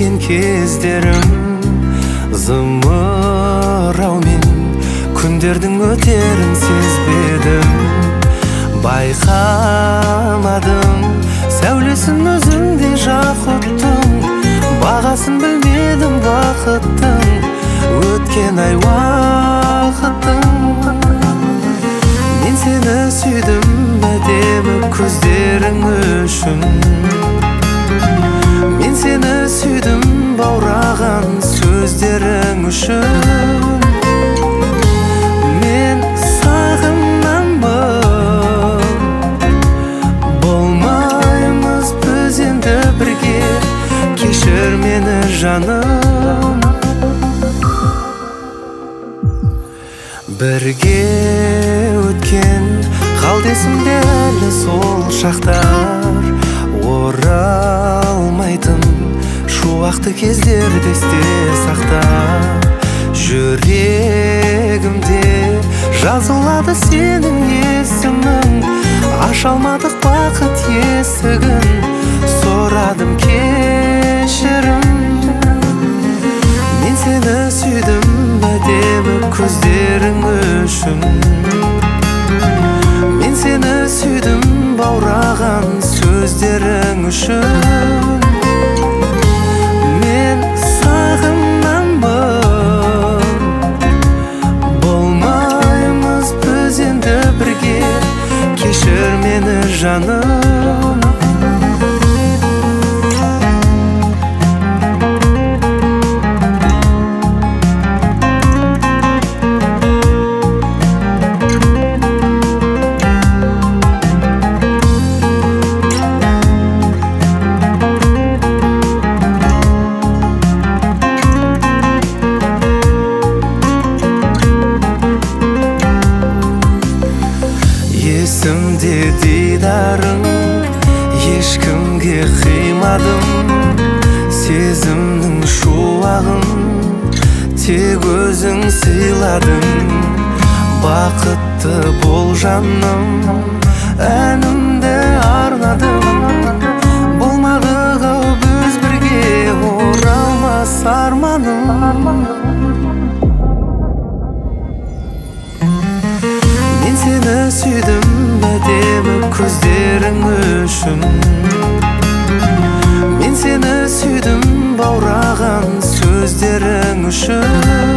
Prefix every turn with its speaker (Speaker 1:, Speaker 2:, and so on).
Speaker 1: өткен кездерім зымыраумен күндердің өтерін сезбедім, байқамадым сәулесін өзіңде жақұттың, бағасын білмедім бақыттың, өткен ай уақыттың. Мен сені сүйдім әдемі көздерің үшін, мен сені сүйдім баураған сөздерің үшін. Мен сағынамын, болмаймыз біз енді бірге, кешір мені жаным. Бірге өткен қалды есімде әлі сол шақтар, оралмайтын шуақты кездерді есте сақта. Жүрегімде жазылады сенің есімің, аша алмадық бақыт есігін, сорадым кешірім. Мен сені сүйдім әдемі көздерің үшін, мен сені сүйдім баураған сөздерің үшін. Мен сағынамын, болмаймыз біз енді бірге, кешір мені жаным. Есімде дидарың, ешкімге қимадым, сезімнің шуағын тек өзің сыйладың. Бақытты бол жаным, әнімді арнадым, болмадық ау біз бірге, оралмас арманым. Мен сені сүйдім әдемі көздерің үшін, мен сені сүйдім баураған сөздерің үшін.